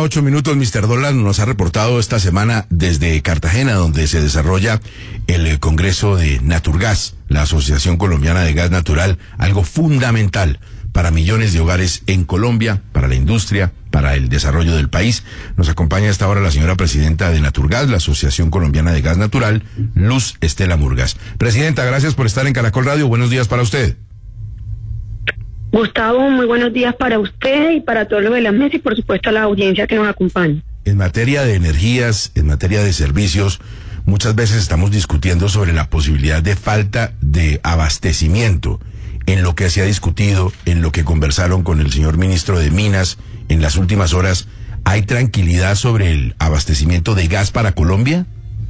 8 minutos, Mr. Dolan nos ha reportado esta semana desde Cartagena, donde se desarrolla el Congreso de Naturgas, la Asociación Colombiana de Gas Natural, algo fundamental para millones de hogares en Colombia, para la industria, para el desarrollo del país. Nos acompaña a esta hora la señora presidenta de Naturgas, la Asociación Colombiana de Gas Natural, Luz Estela Murgas. Presidenta, gracias por estar en Caracol Radio. Buenos días para usted. Gustavo, muy buenos días para usted y para todos los de la mesa y por supuesto a la audiencia que nos acompaña. En materia de energías, en materia de servicios, muchas veces estamos discutiendo sobre la posibilidad de falta de abastecimiento. En lo que se ha discutido, en lo que conversaron con el señor ministro de Minas en las últimas horas, ¿hay tranquilidad sobre el abastecimiento de gas para Colombia?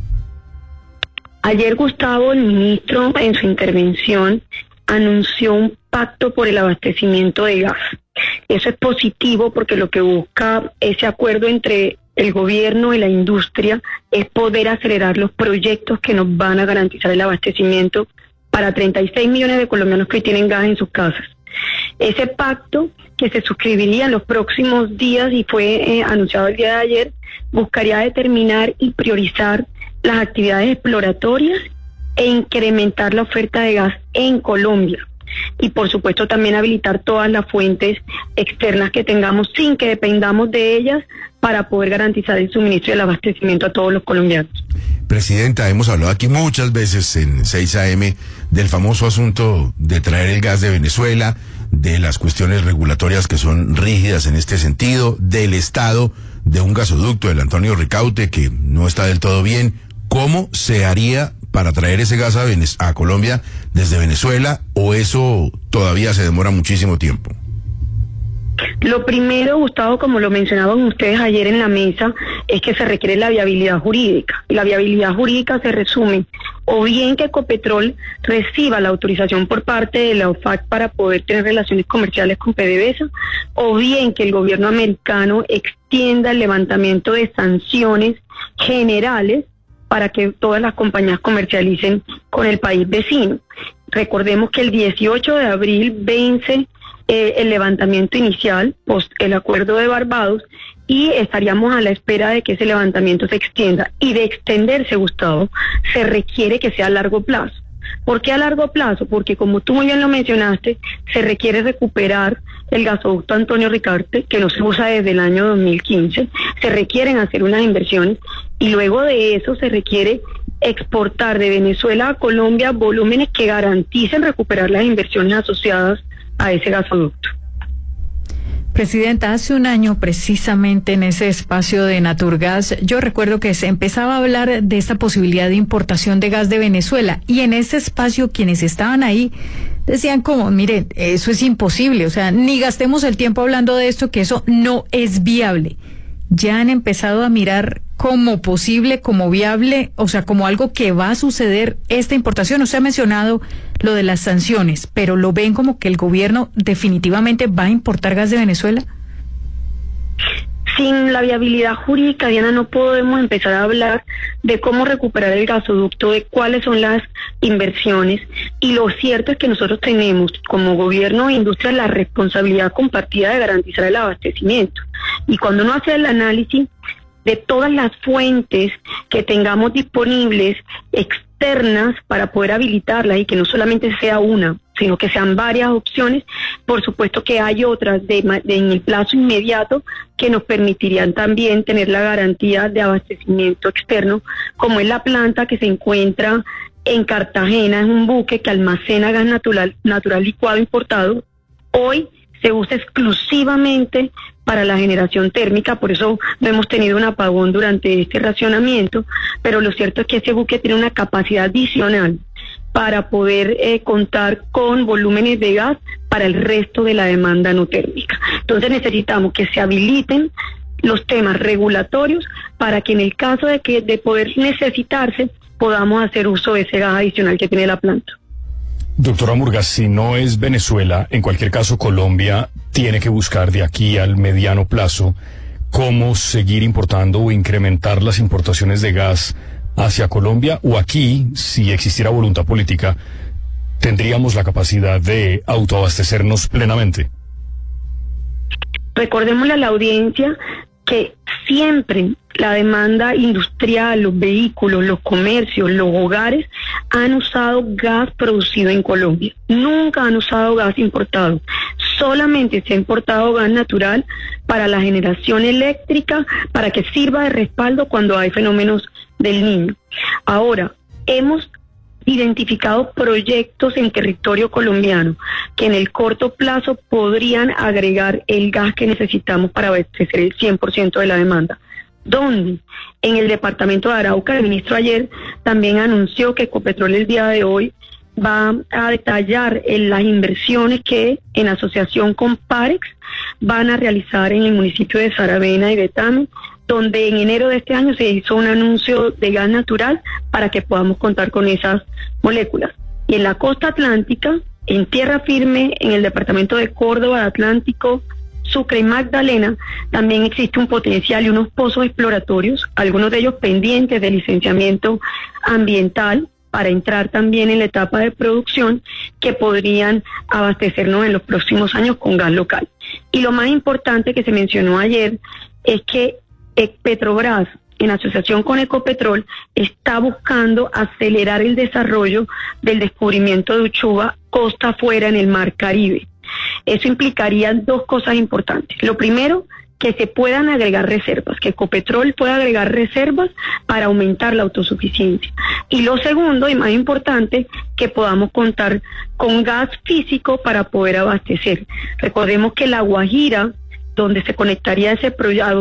Ayer, Gustavo, el ministro en su intervención anunció un pacto por el abastecimiento de gas. Eso es positivo porque lo que busca ese acuerdo entre el gobierno y la industria es poder acelerar los proyectos que nos van a garantizar el abastecimiento para 36 millones de colombianos que tienen gas en sus casas. Ese pacto, que se suscribiría en los próximos días y fue anunciado el día de ayer, buscaría determinar y priorizar las actividades exploratorias e incrementar la oferta de gas en Colombia. Y por supuesto también habilitar todas las fuentes externas que tengamos sin que dependamos de ellas para poder garantizar el suministro y el abastecimiento a todos los colombianos. Presidenta, hemos hablado aquí muchas veces en 6 AM del famoso asunto de traer el gas de Venezuela, de las cuestiones regulatorias que son rígidas en este sentido, del estado de un gasoducto, el Antonio Ricaurte, que no está del todo bien. ¿Cómo se haría para traer ese gas a Colombia desde Venezuela, o eso todavía se demora muchísimo tiempo? Lo primero, Gustavo, como lo mencionaban ustedes ayer en la mesa, es que se requiere la viabilidad jurídica. Y la viabilidad jurídica se resume o bien que Ecopetrol reciba la autorización por parte de la OFAC para poder tener relaciones comerciales con PDVSA, o bien que el gobierno americano extienda el levantamiento de sanciones generales para que todas las compañías comercialicen con el país vecino. Recordemos que el 18 de abril vence el levantamiento inicial, post el acuerdo de Barbados, y estaríamos a la espera de que ese levantamiento se extienda. Y de extenderse, Gustavo, se requiere que sea a largo plazo. ¿Por qué a largo plazo? Porque como tú muy bien lo mencionaste, se requiere recuperar el gasoducto Antonio Ricaurte, que no se usa desde el año 2015, se requieren hacer unas inversiones y luego de eso se requiere exportar de Venezuela a Colombia volúmenes que garanticen recuperar las inversiones asociadas a ese gasoducto. Presidenta, hace un año precisamente en ese espacio de Naturgas, yo recuerdo que se empezaba a hablar de esta posibilidad de importación de gas de Venezuela, y en ese espacio quienes estaban ahí decían como, miren, eso es imposible, o sea, ni gastemos el tiempo hablando de esto, que eso no es viable. Ya han empezado a mirar como posible, como viable, o sea, como algo que va a suceder esta importación. Usted ha mencionado lo de las sanciones, pero ¿lo ven como que el gobierno definitivamente va a importar gas de Venezuela? Sin la viabilidad jurídica, Diana, no podemos empezar a hablar de cómo recuperar el gasoducto, de cuáles son las inversiones. Y lo cierto es que nosotros tenemos como gobierno e industria la responsabilidad compartida de garantizar el abastecimiento. Y cuando uno hace el análisis de todas las fuentes que tengamos disponibles externas para poder habilitarlas, y que no solamente sea una, sino que sean varias opciones, por supuesto que hay otras en el plazo inmediato que nos permitirían también tener la garantía de abastecimiento externo, como es la planta que se encuentra en Cartagena, es un buque que almacena gas natural licuado importado. Hoy se usa exclusivamente para la generación térmica, por eso no hemos tenido un apagón durante este racionamiento, pero lo cierto es que ese buque tiene una capacidad adicional para poder contar con volúmenes de gas para el resto de la demanda no térmica. Entonces necesitamos que se habiliten los temas regulatorios para que en el caso de poder necesitarse, podamos hacer uso de ese gas adicional que tiene la planta. Doctora Murgas, si no es Venezuela, en cualquier caso Colombia tiene que buscar de aquí al mediano plazo cómo seguir importando o incrementar las importaciones de gas hacia Colombia, o aquí, si existiera voluntad política, tendríamos la capacidad de autoabastecernos plenamente. Recordémosle a la audiencia que siempre la demanda industrial, los vehículos, los comercios, los hogares han usado gas producido en Colombia. Nunca han usado gas importado. Solamente se ha importado gas natural para la generación eléctrica, para que sirva de respaldo cuando hay fenómenos del Niño. Ahora, hemos identificado proyectos en territorio colombiano que en el corto plazo podrían agregar el gas que necesitamos para abastecer el 100% de la demanda. ¿Dónde? En el departamento de Arauca. El ministro ayer también anunció que Ecopetrol el día de hoy va a detallar las inversiones que en asociación con Parex van a realizar en el municipio de Saravena y Betame, donde en enero de este año se hizo un anuncio de gas natural para que podamos contar con esas moléculas. Y en la costa atlántica, en tierra firme, en el departamento de Córdoba, Atlántico, Sucre y Magdalena, también existe un potencial y unos pozos exploratorios, algunos de ellos pendientes de licenciamiento ambiental, para entrar también en la etapa de producción, que podrían abastecernos en los próximos años con gas local. Y lo más importante que se mencionó ayer es que Petrobras, en asociación con Ecopetrol, está buscando acelerar el desarrollo del descubrimiento de Uchuva costa afuera en el Mar Caribe. Eso implicaría dos cosas importantes. Lo primero, que se puedan agregar reservas, que Ecopetrol pueda agregar reservas para aumentar la autosuficiencia. Y lo segundo, y más importante, que podamos contar con gas físico para poder abastecer. Recordemos que La Guajira, donde se conectaría ese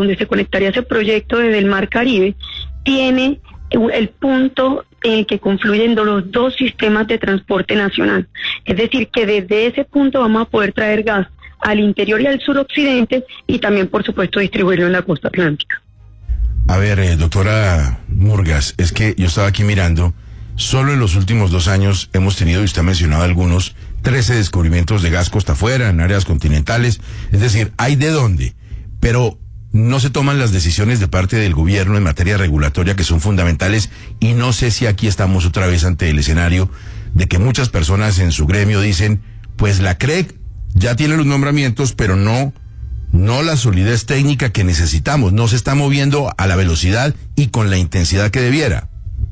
proyecto desde el Mar Caribe, tiene el punto en el que confluyen los dos sistemas de transporte nacional. Es decir, que desde ese punto vamos a poder traer gas al interior y al suroccidente, y también, por supuesto, distribuirlo en la costa atlántica. A ver, doctora Murgas, es que yo estaba aquí mirando, solo en los últimos 2 años hemos tenido, y usted ha mencionado algunos, 13 descubrimientos de gas costa afuera, en áreas continentales, es decir, hay de dónde, pero no se toman las decisiones de parte del gobierno en materia regulatoria que son fundamentales, y no sé si aquí estamos otra vez ante el escenario de que muchas personas en su gremio dicen, pues la CREC ya tiene los nombramientos, pero no la solidez técnica que necesitamos, no se está moviendo a la velocidad y con la intensidad que debiera.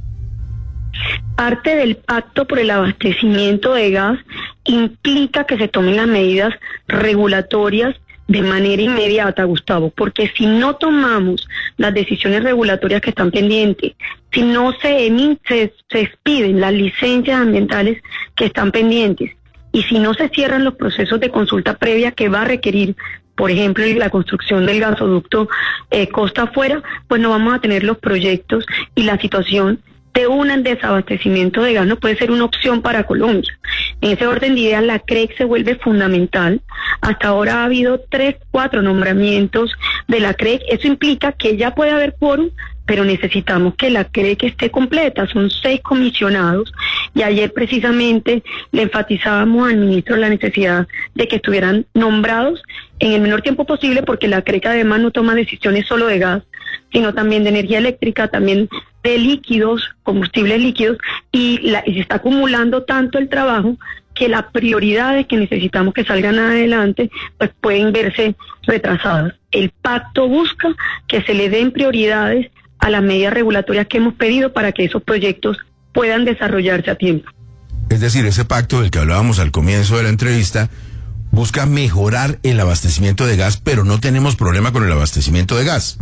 Parte del pacto por el abastecimiento de gas implica que se tomen las medidas regulatorias de manera inmediata, Gustavo, porque si no tomamos las decisiones regulatorias que están pendientes, si no se expiden las licencias ambientales que están pendientes, y si no se cierran los procesos de consulta previa que va a requerir, por ejemplo, la construcción del gasoducto costa afuera, pues no vamos a tener los proyectos, y la situación de un desabastecimiento de gas no puede ser una opción para Colombia. En ese orden de ideas, la CREC se vuelve fundamental. Hasta ahora ha habido 3-4 nombramientos de la CREC. Eso implica que ya puede haber quórum, pero necesitamos que la CREC esté completa. Son 6 comisionados, y ayer precisamente le enfatizábamos al ministro la necesidad de que estuvieran nombrados en el menor tiempo posible, porque la CREC además no toma decisiones solo de gas, sino también de energía eléctrica, también de líquidos, combustibles líquidos, y se está acumulando tanto el trabajo que las prioridades que necesitamos que salgan adelante pues pueden verse retrasadas. El pacto busca que se le den prioridades a las medidas regulatorias que hemos pedido para que esos proyectos puedan desarrollarse a tiempo. Es decir, ese pacto del que hablábamos al comienzo de la entrevista busca mejorar el abastecimiento de gas, pero no tenemos problema con el abastecimiento de gas.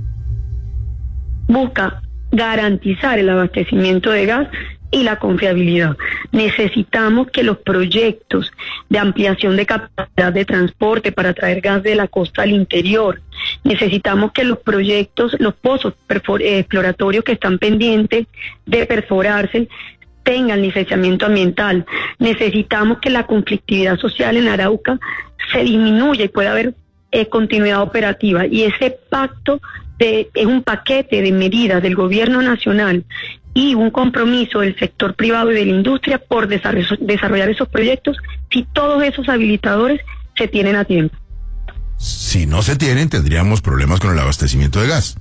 Busca garantizar el abastecimiento de gas y la confiabilidad. Necesitamos que los proyectos de ampliación de capacidad de transporte para traer gas de la costa al interior, necesitamos que los proyectos, los pozos exploratorios que están pendientes de perforarse tengan licenciamiento ambiental. Necesitamos que la conflictividad social en Arauca se disminuya y pueda haber continuidad operativa, y ese pacto es un paquete de medidas del gobierno nacional y un compromiso del sector privado y de la industria por desarrollar esos proyectos, si todos esos habilitadores se tienen a tiempo. Si no se tienen, tendríamos problemas con el abastecimiento de gas.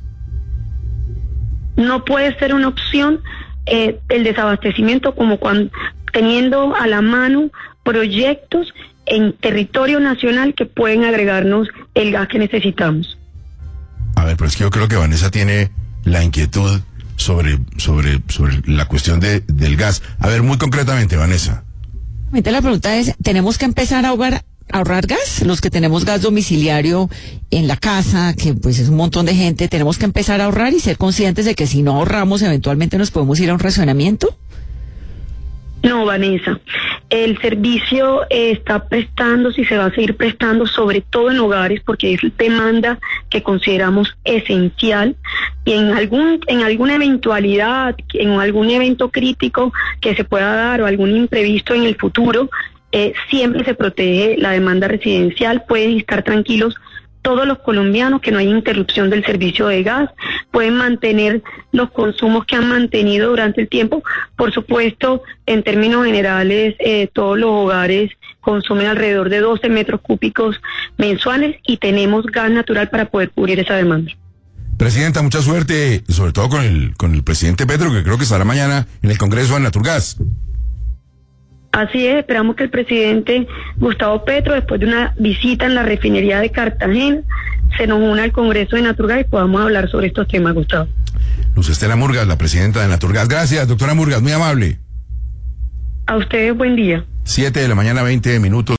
No puede ser una opción el desabastecimiento como cuando teniendo a la mano proyectos en territorio nacional que pueden agregarnos el gas que necesitamos. A ver, pero es que yo creo que Vanessa tiene la inquietud sobre la cuestión del gas. A ver, muy concretamente, Vanessa. La pregunta es, ¿tenemos que empezar a ahorrar gas? Los que tenemos gas domiciliario en la casa, que pues es un montón de gente, ¿tenemos que empezar a ahorrar y ser conscientes de que si no ahorramos eventualmente nos podemos ir a un racionamiento? No, Vanessa, el servicio está prestándose y se va a seguir prestando, sobre todo en hogares, porque es demanda que consideramos esencial, y en alguna eventualidad, en algún evento crítico que se pueda dar o algún imprevisto en el futuro, siempre se protege la demanda residencial. Pueden estar tranquilos todos los colombianos que no hay interrupción del servicio de gas, pueden mantener los consumos que han mantenido durante el tiempo. Por supuesto, en términos generales, todos los hogares consumen alrededor de 12 metros cúbicos mensuales y tenemos gas natural para poder cubrir esa demanda. Presidenta, mucha suerte, sobre todo con el presidente Petro, que creo que estará mañana en el Congreso de Naturgas. Así es, esperamos que el presidente Gustavo Petro, después de una visita en la refinería de Cartagena, se nos una al Congreso de Naturgas y podamos hablar sobre estos temas, Gustavo. Luz Estela Murgas, la presidenta de Naturgas. Gracias, doctora Murgas, muy amable. A ustedes, buen día. 7 de la mañana, 20 minutos.